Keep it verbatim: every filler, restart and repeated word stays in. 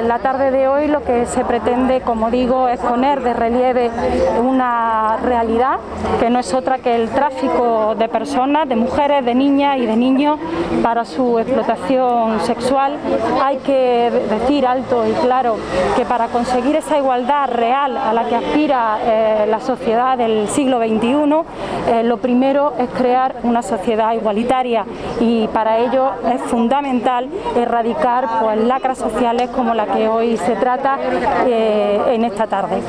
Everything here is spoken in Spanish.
en la tarde de hoy lo que se pretende, como digo, es poner de relieve una realidad que no es otra que el tráfico de personas, de mujeres, de niñas y de niños para su explotación sexual. Hay que decir alto y claro que para conseguir esa igualdad real a la que aspira eh, la sociedad del siglo veintiuno, eh, lo primero es crear una sociedad igualitaria y para ello es fundamental erradicar pues, lacras sociales como la que hoy se trata eh, en esta tarde.